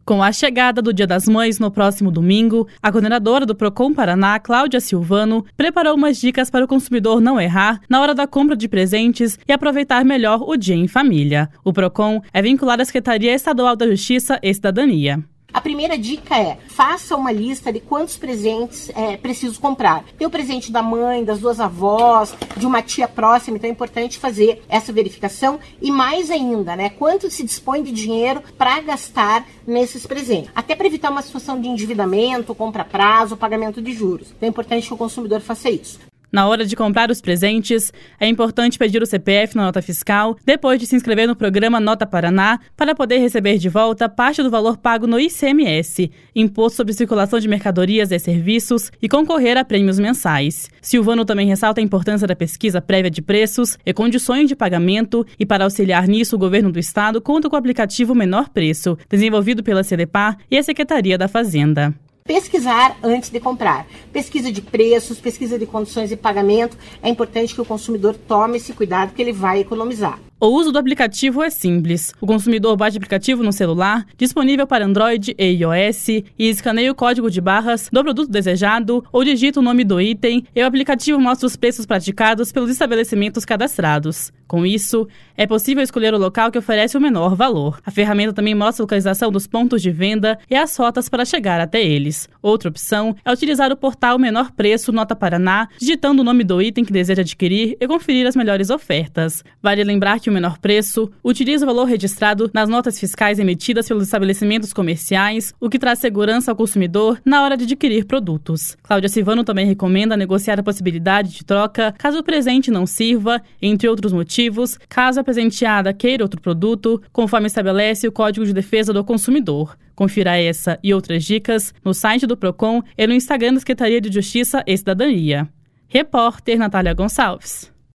Com a chegada do Dia das Mães no próximo domingo, a coordenadora do Procon Paraná, Cláudia Silvano, preparou umas dicas para o consumidor não errar na hora da compra de presentes e aproveitar melhor o dia em família. O Procon é vinculado à Secretaria Estadual da Justiça e Cidadania. A primeira dica é, faça uma lista de quantos presentes é preciso comprar. Tem o presente da mãe, das duas avós, de uma tia próxima, então é importante fazer essa verificação. E mais ainda, quanto se dispõe de dinheiro para gastar nesses presentes. Até para evitar uma situação de endividamento, compra a prazo, pagamento de juros. Então é importante que o consumidor faça isso. Na hora de comprar os presentes, é importante pedir o CPF na nota fiscal, depois de se inscrever no programa Nota Paraná, para poder receber de volta parte do valor pago no ICMS, Imposto sobre Circulação de Mercadorias e Serviços, e concorrer a prêmios mensais. Silvano também ressalta a importância da pesquisa prévia de preços e condições de pagamento, e para auxiliar nisso, o governo do estado conta com o aplicativo Menor Preço, desenvolvido pela CEDEPAR e a Secretaria da Fazenda. Pesquisar antes de comprar. Pesquisa de preços, pesquisa de condições de pagamento. É importante que o consumidor tome esse cuidado, porque ele vai economizar. O uso do aplicativo é simples. O consumidor baixa o aplicativo no celular, disponível para Android e iOS, e escaneia o código de barras do produto desejado ou digita o nome do item e o aplicativo mostra os preços praticados pelos estabelecimentos cadastrados. Com isso, é possível escolher o local que oferece o menor valor. A ferramenta também mostra a localização dos pontos de venda e as rotas para chegar até eles. Outra opção é utilizar o portal Menor Preço Nota Paraná, digitando o nome do item que deseja adquirir e conferir as melhores ofertas. Vale lembrar que o Menor Preço utiliza o valor registrado nas notas fiscais emitidas pelos estabelecimentos comerciais, o que traz segurança ao consumidor na hora de adquirir produtos. Cláudia Silvano também recomenda negociar a possibilidade de troca caso o presente não sirva, entre outros motivos, caso a presenteada queira outro produto, conforme estabelece o Código de Defesa do Consumidor. Confira essa e outras dicas no site do Procon e no Instagram da Secretaria de Justiça e Cidadania. Repórter Natália Gonçalves.